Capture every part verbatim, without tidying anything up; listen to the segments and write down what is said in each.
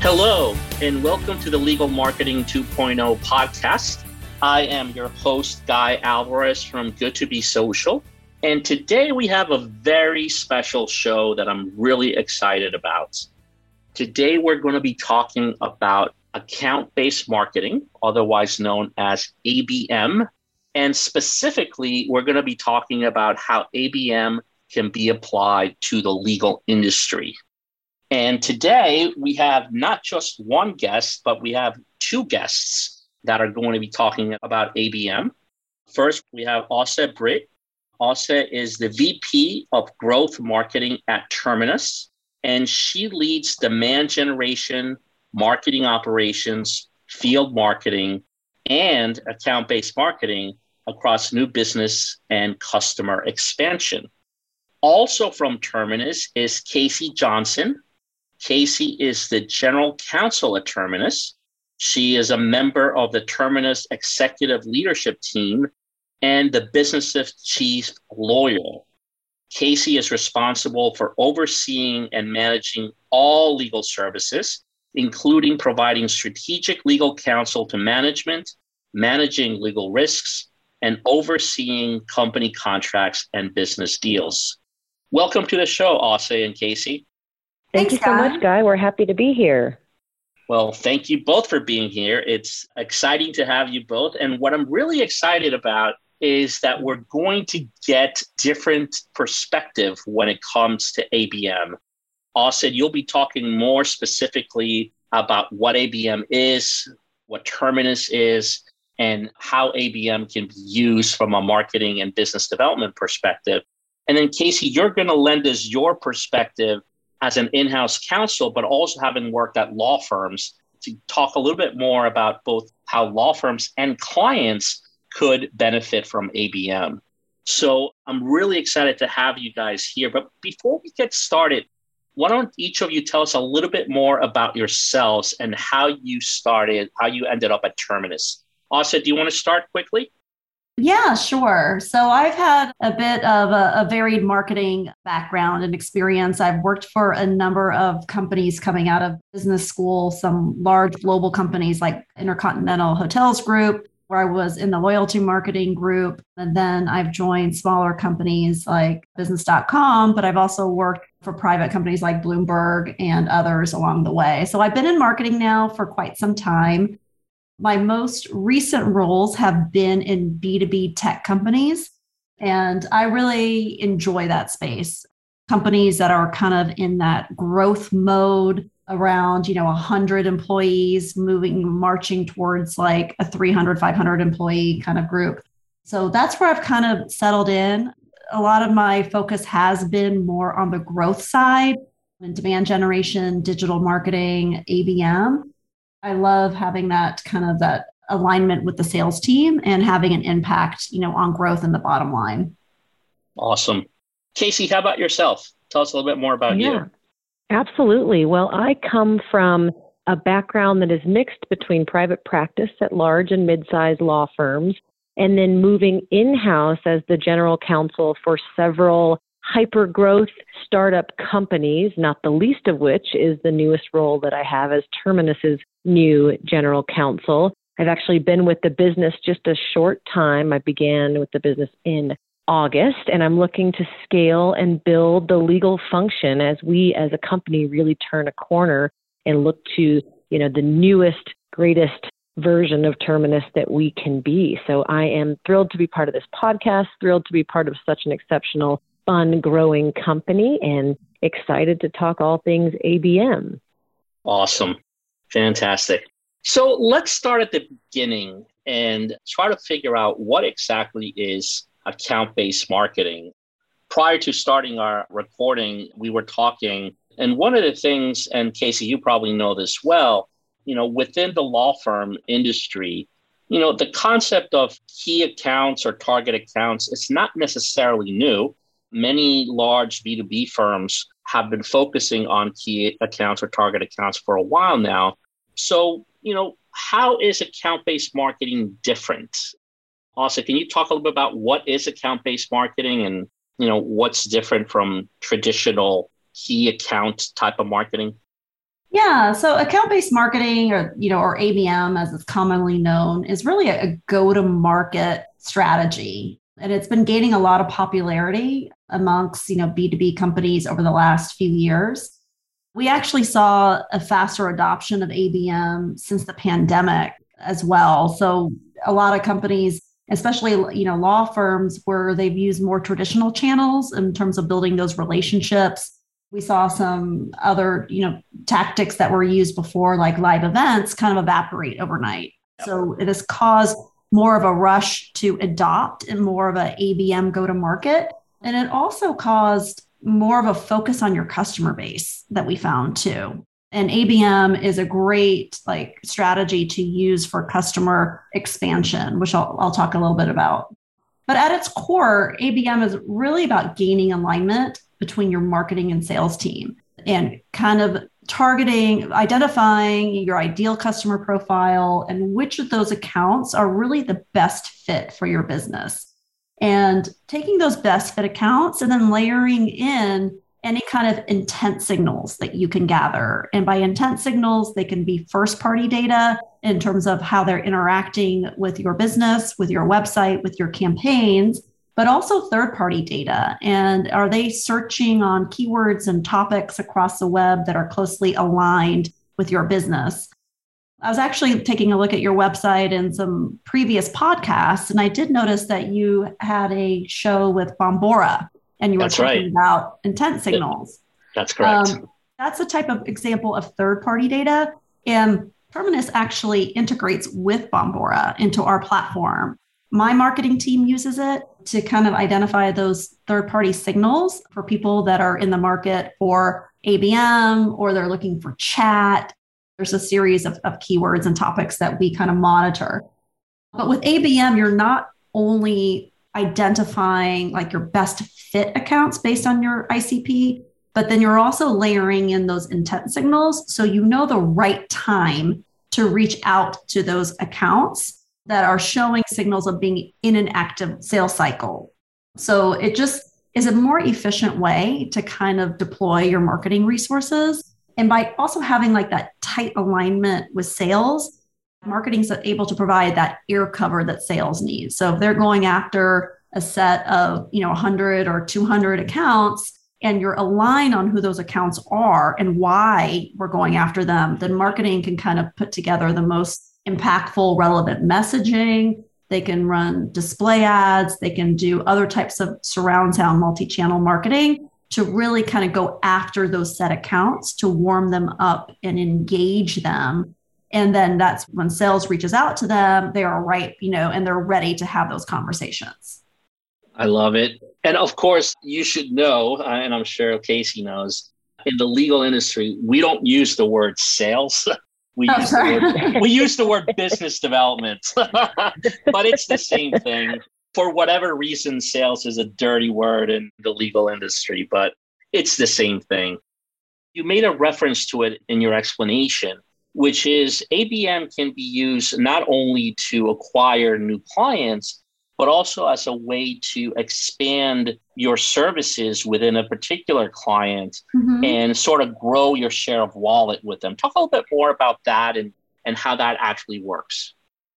Hello, and welcome to the Legal Marketing two point oh podcast. I am your host, Guy Alvarez from Good to Be Social. And today we have a very special show that I'm really excited about. Today we're going to be talking about account-based marketing, otherwise known as A B M. And specifically, we're going to be talking about how A B M can be applied to the legal industry. And today we have not just one guest, but we have two guests that are going to be talking about A B M. First, we have Asa Britt. Asa is the V P of Growth Marketing at Terminus, and she leads demand generation, marketing operations, field marketing, and account-based marketing across new business and customer expansion. Also from Terminus is Casey Johnson. Casey is the General Counsel at Terminus. She is a member of the Terminus Executive Leadership Team and the Business Chief Lawyer. Casey is responsible for overseeing and managing all legal services, including providing strategic legal counsel to management, managing legal risks, and overseeing company contracts and business deals. Welcome to the show, Asa and Casey. Thank Thanks, you so Guy. much, Guy. We're happy to be here. Well, thank you both for being here. It's exciting to have you both. And what I'm really excited about is that we're going to get different perspective when it comes to A B M. Asa, you'll be talking more specifically about what A B M is, what Terminus is, and how A B M can be used from a marketing and business development perspective. And then, Casey, you're going to lend us your perspective as an in-house counsel, but also having worked at law firms to talk a little bit more about both how law firms and clients could benefit from A B M. So I'm really excited to have you guys here. But before we get started, why don't each of you tell us a little bit more about yourselves and how you started, how you ended up at Terminus? Asa, do you want to start quickly? Yeah, sure. So I've had a bit of a, a varied marketing background and experience. I've worked for a number of companies coming out of business school, some large global companies like Intercontinental Hotels Group, where I was in the loyalty marketing group. And then I've joined smaller companies like business dot com, but I've also worked for private companies like Bloomberg and others along the way. So I've been in marketing now for quite some time. My most recent roles have been in B two B tech companies, and I really enjoy that space. Companies that are kind of in that growth mode around, you know, one hundred employees moving, marching towards like a three hundred, five hundred employee kind of group. So that's where I've kind of settled in. A lot of my focus has been more on the growth side and demand generation, digital marketing, A B M. I love having that kind of that alignment with the sales team and having an impact, you know, on growth and the bottom line. Awesome. Casey, how about yourself? Tell us a little bit more about yeah, you. Absolutely. Well, I come from a background that is mixed between private practice at large and mid-sized law firms, and then moving in-house as the general counsel for several hyper-growth startup companies, not the least of which is the newest role that I have as Terminus's new general counsel. I've actually been with the business just a short time. I began with the business in August, and I'm looking to scale and build the legal function as we as a company really turn a corner and look to, you know, the newest, greatest version of Terminus that we can be. So I am thrilled to be part of this podcast, thrilled to be part of such an exceptional, fun, growing company, and excited to talk all things A B M. Awesome. Fantastic. So let's start at the beginning and try to figure out what exactly is account-based marketing. Prior to starting our recording, we were talking, and one of the things, and Casey, you probably know this well, you know, within the law firm industry, you know, the concept of key accounts or target accounts is not necessarily new. Many large B two B firms have been focusing on key accounts or target accounts for a while now. So, you know, how is account-based marketing different? Also, can you talk a little bit about what is account-based marketing and, you know, what's different from traditional key account type of marketing? Yeah, so account-based marketing or you know or A B M as it's commonly known is really a, a go-to-market strategy. And it's been gaining a lot of popularity amongst, you know, B two B companies over the last few years. We actually saw a faster adoption of A B M since the pandemic as well. So a lot of companies, especially you know law firms, where they've used more traditional channels in terms of building those relationships. We saw some other you know tactics that were used before, like live events, kind of evaporate overnight. So it has caused more of a rush to adopt and more of a A B M go to market. And it also caused more of a focus on your customer base that we found too. And A B M is a great like strategy to use for customer expansion, which I'll, I'll talk a little bit about. But at its core, A B M is really about gaining alignment between your marketing and sales team and kind of targeting, identifying your ideal customer profile and which of those accounts are really the best fit for your business. And taking those best fit accounts and then layering in any kind of intent signals that you can gather. And by intent signals, they can be first party data in terms of how they're interacting with your business, with your website, with your campaigns, but also third party data. And are they searching on keywords and topics across the web that are closely aligned with your business? I was actually taking a look at your website and some previous podcasts, and I did notice that you had a show with Bombora, and you were That's talking right. about intent signals. That's correct. Um, that's a type of example of third-party data, and Terminus actually integrates with Bombora into our platform. My marketing team uses it to kind of identify those third-party signals for people that are in the market for A B M or they're looking for chat. There's a series of, of keywords and topics that we kind of monitor. But with A B M, you're not only identifying like your best fit accounts based on your I C P, but then you're also layering in those intent signals. So you know the right time to reach out to those accounts that are showing signals of being in an active sales cycle. So it just is a more efficient way to kind of deploy your marketing resources. And by also having like that tight alignment with sales, marketing is able to provide that ear cover that sales needs. So if they're going after a set of, you know, one hundred or two hundred accounts and you're aligned on who those accounts are and why we're going after them, then marketing can kind of put together the most impactful, relevant messaging. They can run display ads. They can do other types of surround sound multi-channel marketing to really kind of go after those set accounts, to warm them up and engage them. And then that's when sales reaches out to them, they are ripe, you know, and they're ready to have those conversations. I love it. And of course, you should know, uh, and I'm sure Casey knows, in the legal industry, we don't use the word sales. We, Oh, use, the word, we use the word business development, but it's the same thing. For whatever reason, sales is a dirty word in the legal industry, but it's the same thing. You made a reference to it in your explanation, which is A B M can be used not only to acquire new clients, but also as a way to expand your services within a particular client mm-hmm. and sort of grow your share of wallet with them. Talk a little bit more about that and, and how that actually works.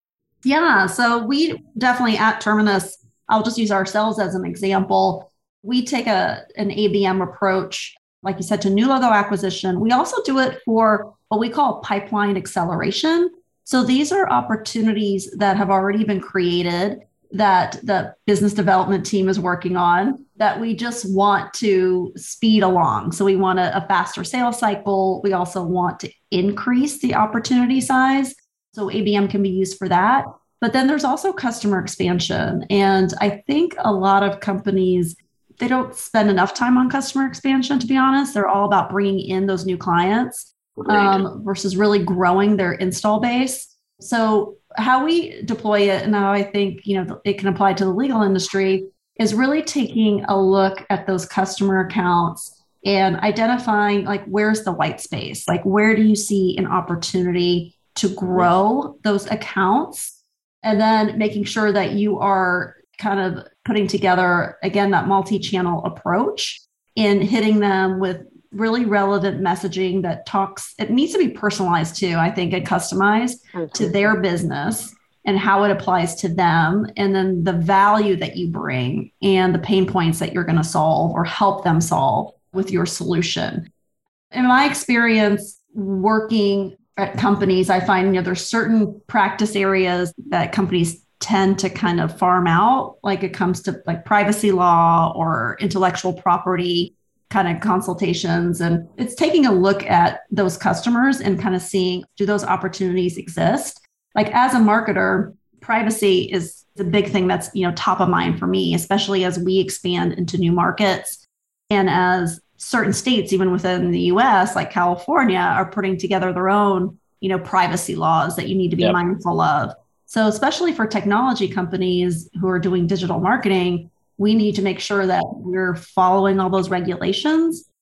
Yeah, so we definitely at Terminus, I'll just use ourselves as an example. We take a an A B M approach, like you said, to new logo acquisition. We also do it for what we call pipeline acceleration. So these are opportunities that have already been created that the business development team is working on that we just want to speed along. So we want a, a faster sales cycle. We also want to increase the opportunity size. So A B M can be used for that. But then there's also customer expansion. And I think a lot of companies, they don't spend enough time on customer expansion, to be honest. They're all about bringing in those new clients um, versus really growing their install base. So how we deploy it, and how I think, you know, it can apply to the legal industry, is really taking a look at those customer accounts and identifying like, where's the white space? Like, where do you see an opportunity to grow those accounts? And then making sure that you are kind of putting together, again, that multi-channel approach in hitting them with really relevant messaging that talks, it needs to be personalized too, I think, and customized mm-hmm. to their business and how it applies to them. And then the value that you bring and the pain points that you're going to solve or help them solve with your solution. In my experience working at companies, I find, you know, there's certain practice areas that companies tend to kind of farm out, like it comes to like privacy law or intellectual property kind of consultations. And it's taking a look at those customers and kind of seeing, do those opportunities exist? Like as a marketer, privacy is the big thing that's, you know, top of mind for me, especially as we expand into new markets. And as certain states, even within the U S, like California, are putting together their own, you know, privacy laws that you need to be yep. mindful of. So especially for technology companies who are doing digital marketing, we need to make sure that we're following all those regulations.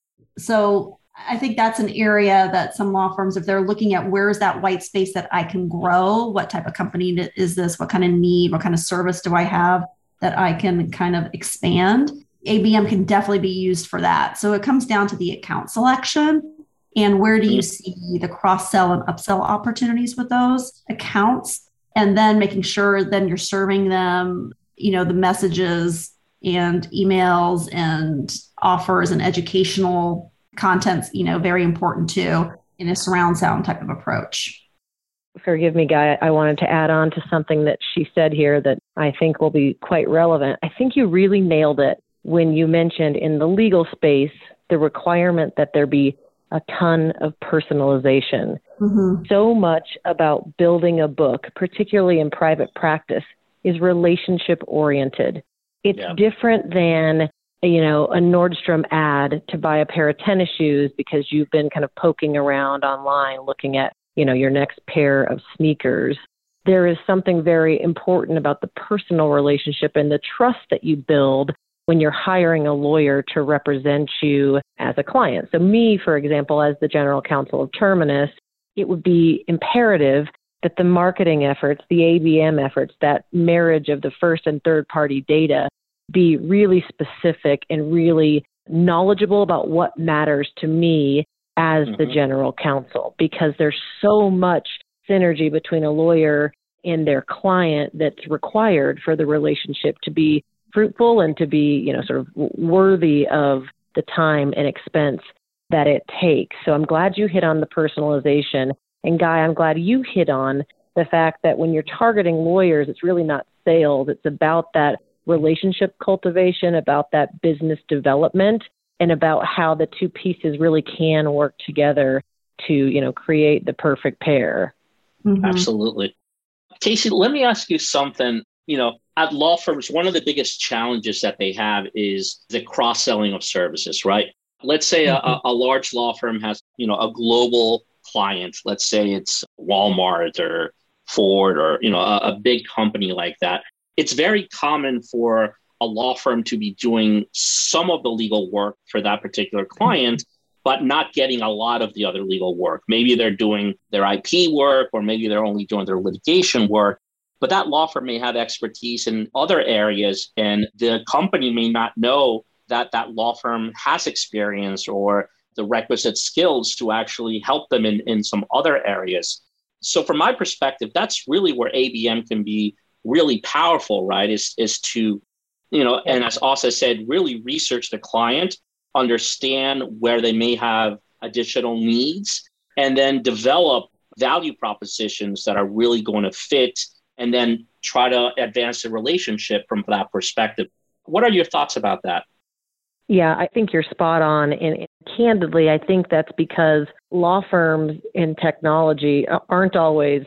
So I think that's an area that some law firms, if they're looking at where's that white space that I can grow, what type of company is this, what kind of need, what kind of service do I have that I can kind of expand? A B M can definitely be used for that. So it comes down to the account selection and where do you see the cross-sell and upsell opportunities with those accounts? And then making sure then you're serving them, you know, the messages and emails and offers and educational contents, you know, very important too in a surround sound type of approach. Forgive me, Guy. I wanted to add on to something that she said here that I think will be quite relevant. I think you really nailed it when you mentioned in the legal space, the requirement that there be a ton of personalization. Mm-hmm. So much about building a book, particularly in private practice, is relationship oriented. It's yeah. different than, you know, a Nordstrom ad to buy a pair of tennis shoes because you've been kind of poking around online looking at, you know, your next pair of sneakers. There is something very important about the personal relationship and the trust that you build when you're hiring a lawyer to represent you as a client. So me, for example, as the general counsel of Terminus, it would be imperative that the marketing efforts, the A B M efforts, that marriage of the first and third party data be really specific and really knowledgeable about what matters to me as mm-hmm. the general counsel, because there's so much synergy between a lawyer and their client that's required for the relationship to be fruitful and to be, you know, sort of worthy of the time and expense that it takes. So I'm glad you hit on the personalization. And Guy, I'm glad you hit on the fact that when you're targeting lawyers, it's really not sales. It's about that relationship cultivation, about that business development, and about how the two pieces really can work together to, you know, create the perfect pair. Mm-hmm. Absolutely. Casey, let me ask you something. You know, at law firms, one of the biggest challenges that they have is the cross-selling of services, right? Let's say mm-hmm. a, a large law firm has, you know, a global client. Let's say it's Walmart or Ford or, you know, a, a big company like that. It's very common for a law firm to be doing some of the legal work for that particular client, but not getting a lot of the other legal work. Maybe they're doing their I P work, or maybe they're only doing their litigation work. But that law firm may have expertise in other areas, and the company may not know that that law firm has experience or the requisite skills to actually help them in, in some other areas. So from my perspective, that's really where A B M can be really powerful, right? Is, is to, you know, and as Asa said, really research the client, understand where they may have additional needs, and then develop value propositions that are really going to fit, and then try to advance the relationship from that perspective. What are your thoughts about that? Yeah, I think you're spot on. And candidly, I think that's because law firms in technology aren't always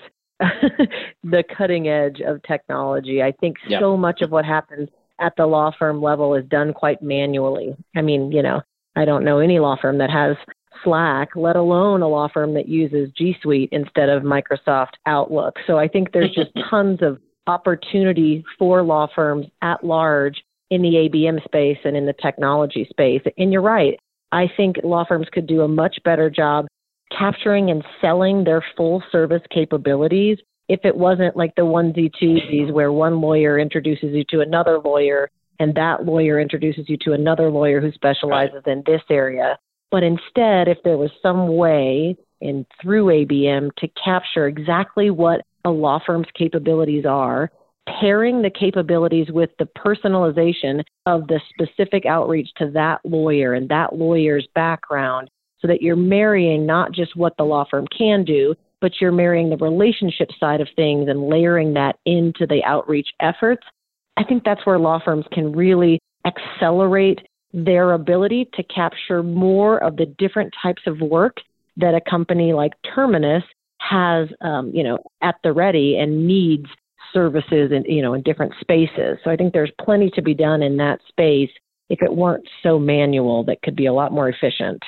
the cutting edge of technology. I think yep. so much of what happens at the law firm level is done quite manually. I mean, you know, I don't know any law firm that has Slack, let alone a law firm that uses G Suite instead of Microsoft Outlook. So I think there's just tons of opportunity for law firms at large in the A B M space and in the technology space. And you're right. I think law firms could do a much better job capturing and selling their full service capabilities if it wasn't like the onesie twosies where one lawyer introduces you to another lawyer and that lawyer introduces you to another lawyer who specializes right. in this area. But instead, if there was some way and through A B M to capture exactly what a law firm's capabilities are, pairing the capabilities with the personalization of the specific outreach to that lawyer and that lawyer's background, so that you're marrying not just what the law firm can do, but you're marrying the relationship side of things and layering that into the outreach efforts. I think that's where law firms can really accelerate their ability to capture more of the different types of work that a company like Terminus has, um, you know, at the ready and needs services in, you know, in different spaces. So I think there's plenty to be done in that space if it weren't so manual. That could be a lot more efficient.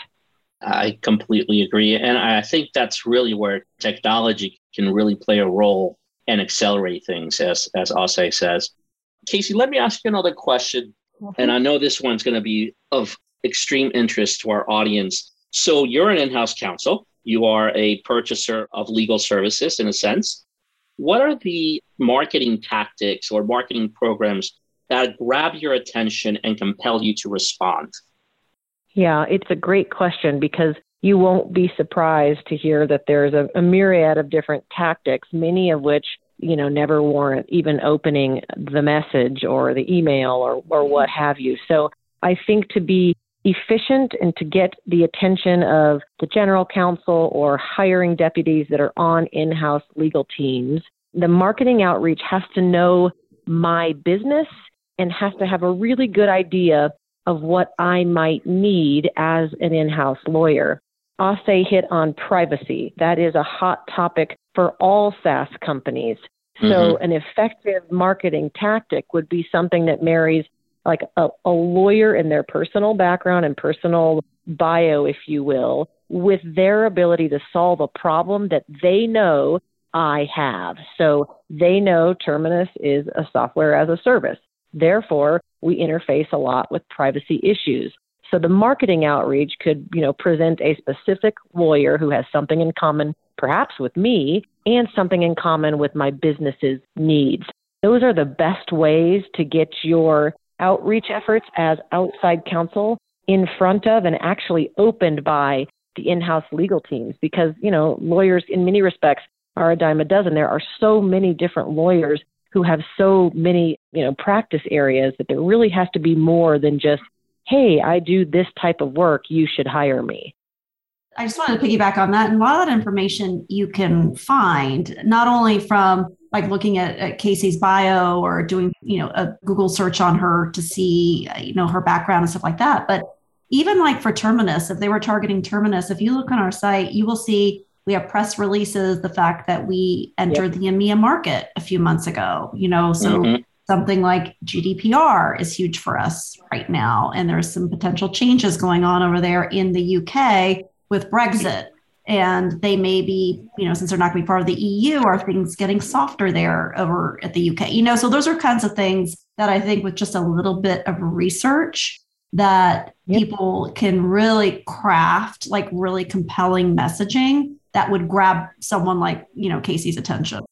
I completely agree. And I think that's really where technology can really play a role and accelerate things, as, as Ase says. Casey, let me ask you another question. Mm-hmm. And I know this one's going to be of extreme interest to our audience. So you're an in-house counsel. You are a purchaser of legal services in a sense. What are the marketing tactics or marketing programs that grab your attention and compel you to respond? Yeah, it's a great question, because you won't be surprised to hear that there's a, a myriad of different tactics, many of which, you know, never warrant even opening the message or the email or, or what have you. So I think to be efficient and to get the attention of the general counsel or hiring deputies that are on in-house legal teams, the marketing outreach has to know my business and has to have a really good idea of what I might need as an in-house lawyer. Ase hit on privacy. That is a hot topic for all SaaS companies. So mm-hmm. an effective marketing tactic would be something that marries like a, a lawyer and their personal background and personal bio, if you will, with their ability to solve a problem that they know I have. So they know Terminus is a software as a service. Therefore, we interface a lot with privacy issues. So the marketing outreach could, you know, present a specific lawyer who has something in common, perhaps with me, and something in common with my business's needs. Those are the best ways to get your outreach efforts as outside counsel in front of and actually opened by the in-house legal teams, because, you know, lawyers in many respects are a dime a dozen. There are so many different lawyers who have so many, you know, practice areas that there really has to be more than just, hey, I do this type of work, you should hire me. I just wanted to piggyback on that. And a lot of that information you can find not only from like looking at, at Casey's bio or doing, you know, a Google search on her to see, you know, her background and stuff like that. But even like for Terminus, if they were targeting Terminus, if you look on our site, you will see we have press releases, the fact that we entered yep. the EMEA market a few months ago, you know, so mm-hmm. something like G D P R is huge for us right now. And there's some potential changes going on over there in the U K with Brexit. And they may be, you know, since they're not going to be part of the E U, are things getting softer there over at the U K, you know, so those are kinds of things that I think with just a little bit of research that yep. people can really craft like really compelling messaging that would grab someone like, you know, Casey's attention.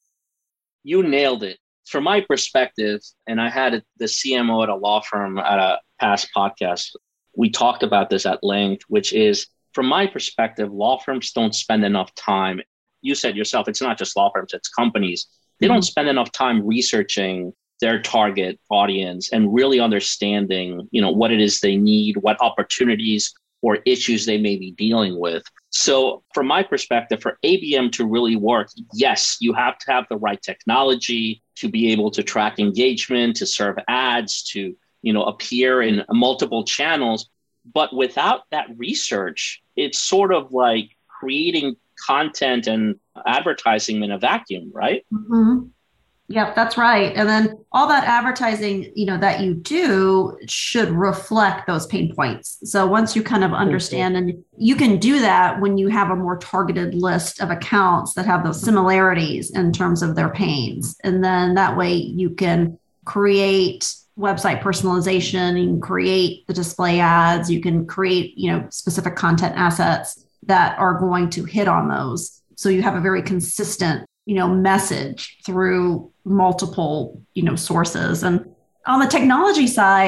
You nailed it. From my perspective, and I had the C M O at a law firm at a past podcast, we talked about this at length, which is, from my perspective, law firms don't spend enough time. You said yourself, it's not just law firms, it's companies. They mm-hmm. don't spend enough time researching their target audience and really understanding, you know, what it is they need, what opportunities or issues they may be dealing with. So from my perspective, for A B M to really work, yes, you have to have the right technology to be able to track engagement, to serve ads, to, you know, appear in multiple channels. But without that research, it's sort of like creating content and advertising in a vacuum, right? Mm-hmm. Yep, that's right. And then all that advertising, you know, that you do should reflect those pain points. So once you kind of understand, and you can do that when you have a more targeted list of accounts that have those similarities in terms of their pains. And then that way you can create website personalization, you can create the display ads, you can create, you know, specific content assets that are going to hit on those. So you have a very consistent, you know, message through multiple, you know, sources. And on the technology side,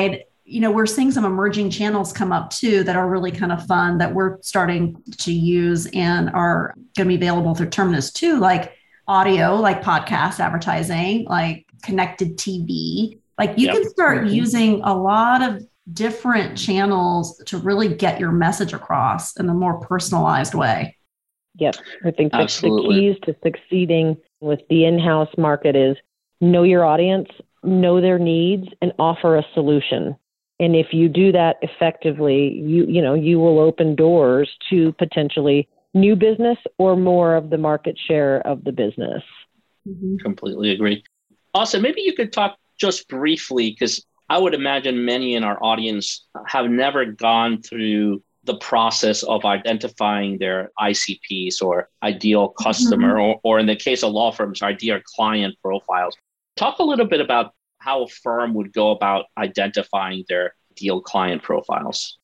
you know, we're seeing some emerging channels come up too that are really kind of fun that we're starting to use and are going to be available through Terminus too, like audio, like podcast advertising, like connected T V. Like you yep. can start mm-hmm. using a lot of different channels to really get your message across in a more personalized way. Yep. I think that's the keys to succeeding with the in-house market is know your audience, know their needs, and offer a solution. And if you do that effectively, you you know, you will open doors to potentially new business or more of the market share of the business. Mm-hmm. Completely agree. Also, maybe you could talk just briefly, because I would imagine many in our audience have never gone through the process of identifying their I C Ps or ideal customer, mm-hmm. or, or in the case of law firms, ideal client profiles. Talk a little bit about how a firm would go about identifying their ideal client profiles.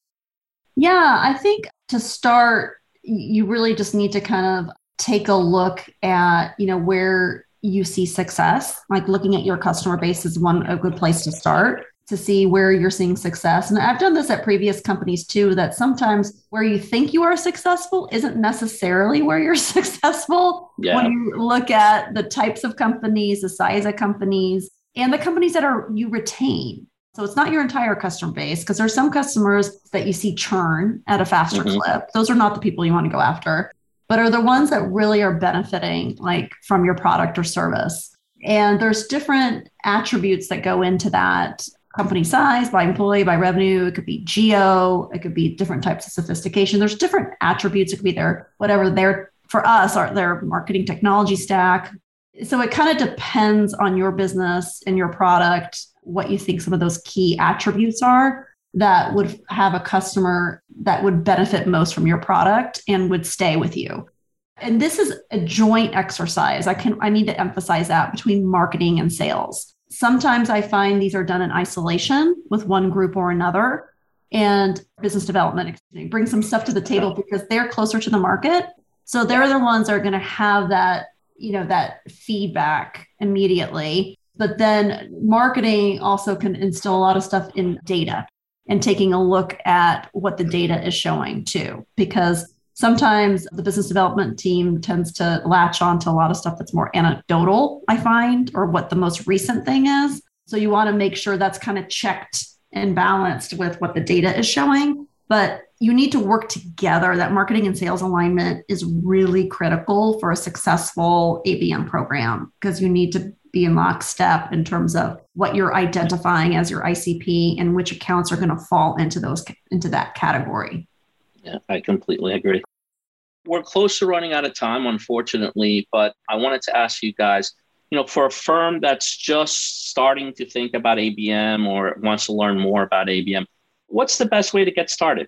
Yeah, I think to start, you really just need to kind of take a look at, you know, where you see success. Like looking at your customer base is one a good place to start to see where you're seeing success. And I've done this at previous companies too, that sometimes where you think you are successful isn't necessarily where you're successful. Yeah. When you look at the types of companies, the size of companies, and the companies that are you retain. So it's not your entire customer base, because there's some customers that you see churn at a faster mm-hmm. clip. Those are not the people you want to go after, but are the ones that really are benefiting like from your product or service. And there's different attributes that go into that. Company size, by employee, by revenue. It could be geo. It could be different types of sophistication. There's different attributes. It could be their, whatever their, for us, are their marketing technology stack. So it kind of depends on your business and your product, what you think some of those key attributes are that would have a customer that would benefit most from your product and would stay with you. And this is a joint exercise. I can, I need to emphasize that between marketing and sales. Sometimes I find these are done in isolation with one group or another, and business development brings some stuff to the table because they're closer to the market. So they're the ones that are going to have that, you know, that feedback immediately. But then marketing also can instill a lot of stuff in data and taking a look at what the data is showing too, because sometimes the business development team tends to latch on to a lot of stuff that's more anecdotal, I find, or what the most recent thing is. So you want to make sure that's kind of checked and balanced with what the data is showing. But you need to work together. That marketing and sales alignment is really critical for a successful A B M program, because you need to be in lockstep in terms of what you're identifying as your I C P and which accounts are going to fall into those into that category. Yeah, I completely agree. We're close to running out of time, unfortunately, but I wanted to ask you guys, you know, for a firm that's just starting to think about A B M or wants to learn more about A B M, what's the best way to get started?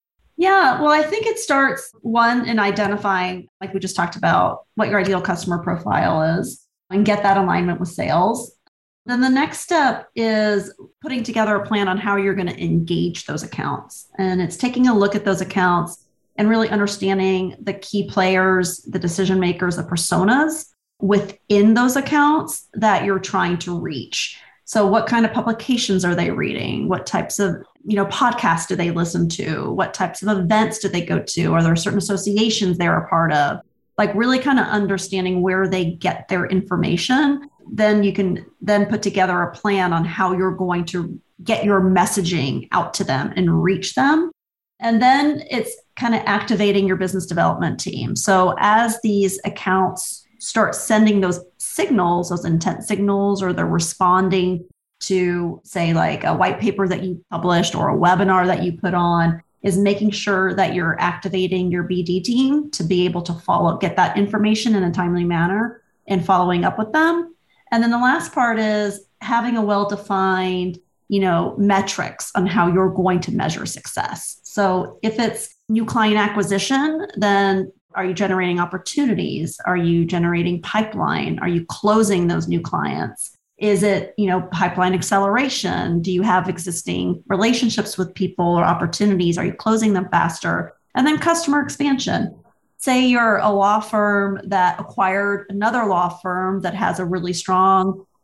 Yeah, well, I think it starts, one, in identifying, like we just talked about, what your ideal customer profile is and get that alignment with sales. Then the next step is putting together a plan on how you're going to engage those accounts. And it's taking a look at those accounts and really understanding the key players, the decision makers, the personas within those accounts that you're trying to reach. So what kind of publications are they reading? What types of, you know, podcasts do they listen to? What types of events do they go to? Are there certain associations they're a part of? Like really kind of understanding where they get their information. Then you can then put together a plan on how you're going to get your messaging out to them and reach them. And then it's kind of activating your business development team. So as these accounts start sending those signals, those intent signals, or they're responding to, say, like a white paper that you published or a webinar that you put on, is making sure that you're activating your B D team to be able to follow, get that information in a timely manner and following up with them. And then the last part is having a well-defined, you know, metrics on how you're going to measure success. So if it's new client acquisition, then are you generating opportunities? Are you generating pipeline? Are you closing those new clients? Is it, you know, pipeline acceleration? Do you have existing relationships with people or opportunities? Are you closing them faster? And then customer expansion. Say you're a law firm that acquired another law firm that has a really strong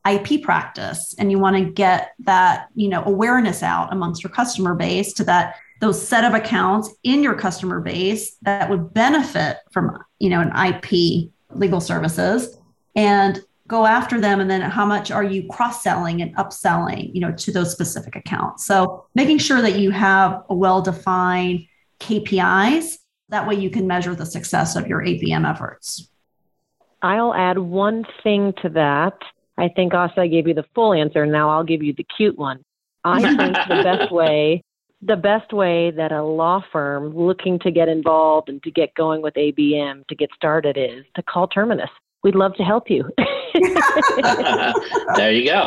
I P practice and you want to get that, you know, awareness out amongst your customer base to that those set of accounts in your customer base that would benefit from, you know, an I P legal services, and go after them. And then how much are you cross-selling and upselling, you know, to those specific accounts? So making sure that you have a well-defined K P Is. That way you can measure the success of your A B M efforts. I'll add one thing to that. I think also I gave you the full answer. Now I'll give you the cute one. I think the best way, the best way that a law firm looking to get involved and to get going with A B M to get started is to call Terminus. We'd love to help you. There you go.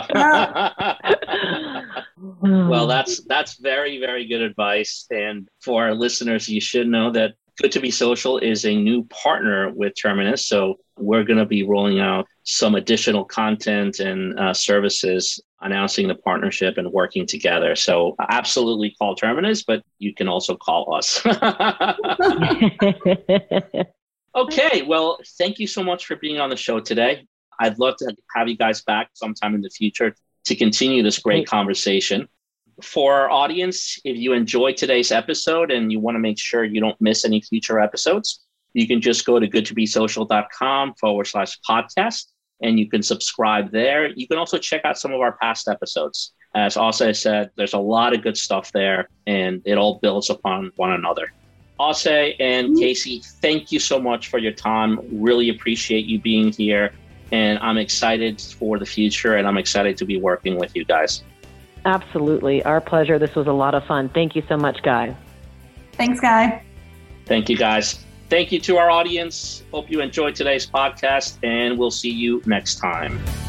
Well, that's that's very, very good advice. And for our listeners, you should know that Good to Be Social is a new partner with Terminus. So we're going to be rolling out some additional content and uh, services announcing the partnership and working together. So absolutely call Terminus, but you can also call us. Okay, well, thank you so much for being on the show today. I'd love to have you guys back sometime in the future to continue this great conversation. For our audience, if you enjoyed today's episode and you want to make sure you don't miss any future episodes, you can just go to goodtobesocial.com forward slash podcast, and you can subscribe there. You can also check out some of our past episodes. As Asa said, there's a lot of good stuff there, and it all builds upon one another. Asa and Casey, thank you so much for your time. Really appreciate you being here. And I'm excited for the future, and I'm excited to be working with you guys. Absolutely. Our pleasure. This was a lot of fun. Thank you so much, Guy. Thanks, Guy. Thank you, guys. Thank you to our audience. Hope you enjoyed today's podcast, and we'll see you next time.